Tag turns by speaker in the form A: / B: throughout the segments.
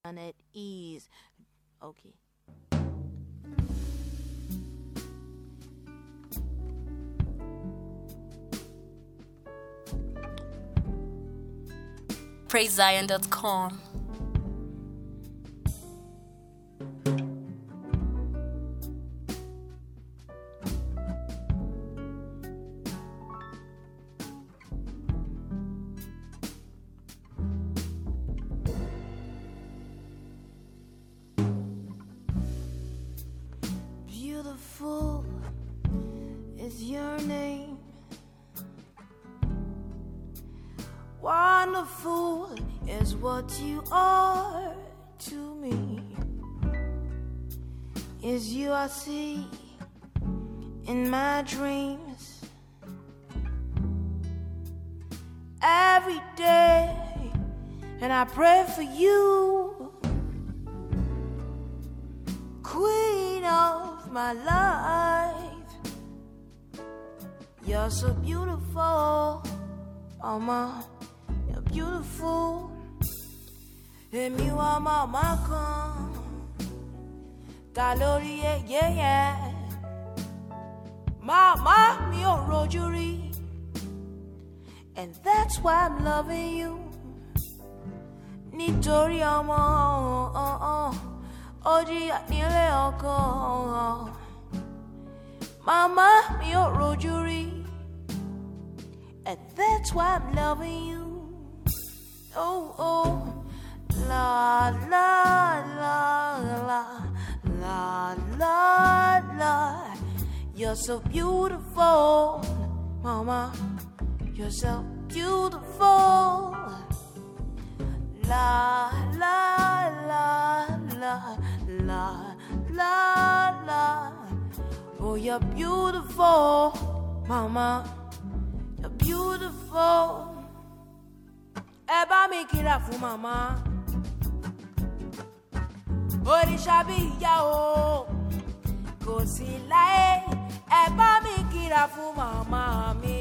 A: and at ease. Okay.
B: PraiseZion.com.
A: Beautiful is your name. Wonderful is what you are to me. Is you I see in my dreams every day, and I pray for you, queen of my life. You're so beautiful, mama. You're beautiful. And you are mama come. Dalori yeah. Mama mi o rojuri. And that's why I'm loving you. Nítorí ọmọ oji nílé ọkọ. Mama mi o rojuri. And that's why I'm loving you. Oh, la la la la la la la. You're so beautiful, mama. You're so beautiful. La la la la la la la. Oh, you're beautiful, mama. You're beautiful. Ẹ bá mi kíra fún màmá. Òrìṣà bí ìyá o, kò sí láyé. Ẹ bá mi kíra fún màmá mi.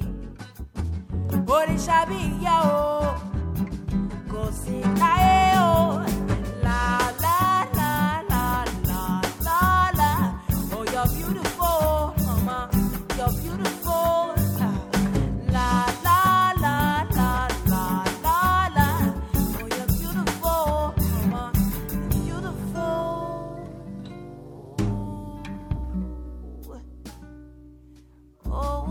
A: Òrìṣà bí ìyá o, kò sí láyé o. La la la la la la la. Oh, you're beautiful, mama. You're beautiful. La la la la la la la. Oh, you're beautiful, mama. Beautiful. Oh,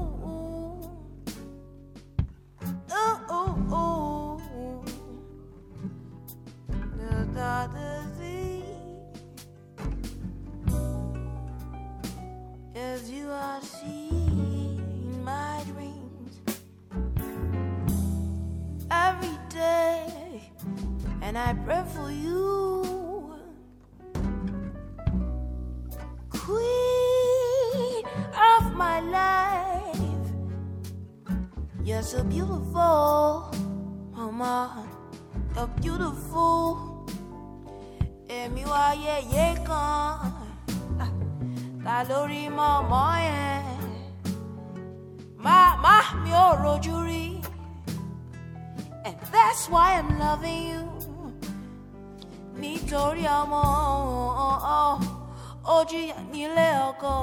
A: oh, oh. Da da da dee. As you are seeing my dreams every day, and I pray for you, queen of my life. You're so beautiful, mama. You're beautiful. Emi wa ye kan, ta lórí mama yẹn. Mama mi ò rojú rí. And that's why I'm loving you. Nítorí ọmọ oji nílé ọkọ.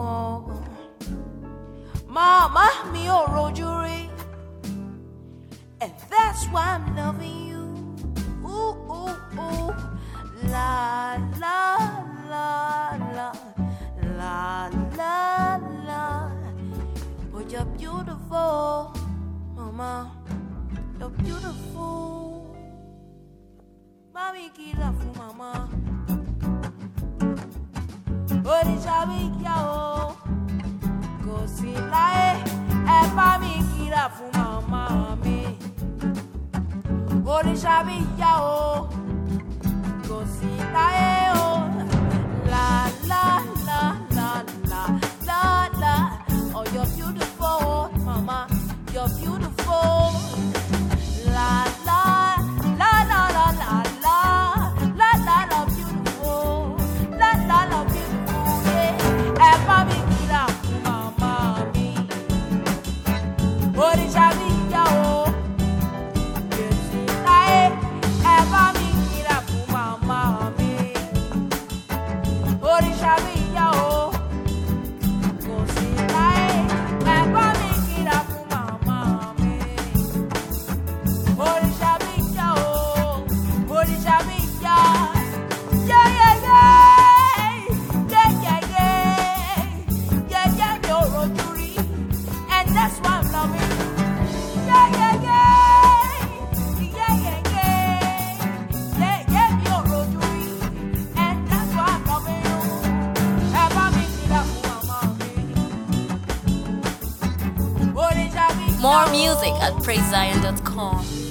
A: Mama mi ò rojú rí. And that's why I'm loving you. Ooh, ooh, ooh. La la la la la la la. Oh, you're beautiful, mama. You're beautiful. Mami kila fu mama. Òrìṣà bí ìyá o, kò sí láyé. Ẹ bá mi kila fu mama mi. Òrìṣà bí ìyá o, kò sí láyé o. La la la la la la la. Oh, you're beautiful, mama. You're beautiful. La la la la la la la la la la beautiful. La la la beautiful. Yeah. Ẹ bá mi kíra fún màmá mi. Òrìṣà bí ìyá o, kò sí láyé. Ẹ bá mi kíra fún
B: music at PraiseZion.com.